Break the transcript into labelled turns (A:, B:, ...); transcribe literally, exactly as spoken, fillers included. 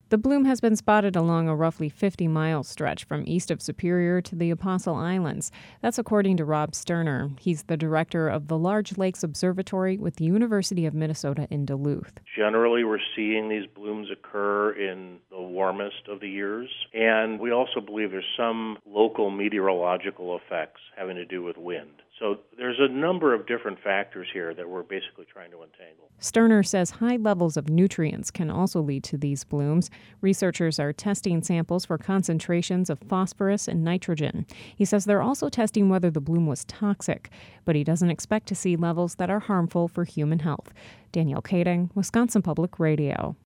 A: The bloom has been spotted along a roughly fifty-mile stretch from east of Superior to the Apostle Islands. That's according to Rob Sterner. He's the director of the Large Lakes Observatory with the University of Minnesota in Duluth.
B: Generally, we're seeing these blooms occur in the warmest of the years, and we also believe there's some local meteorological effects having to do with wind. So there's a number of different factors here that we're basically trying to untangle.
A: Sterner says high levels of nutrients can also lead to these blooms. Researchers are testing samples for concentrations of phosphorus and nitrogen. He says they're also testing whether the bloom was toxic, but he doesn't expect to see levels that are harmful for human health. Danielle Kading, Wisconsin Public Radio.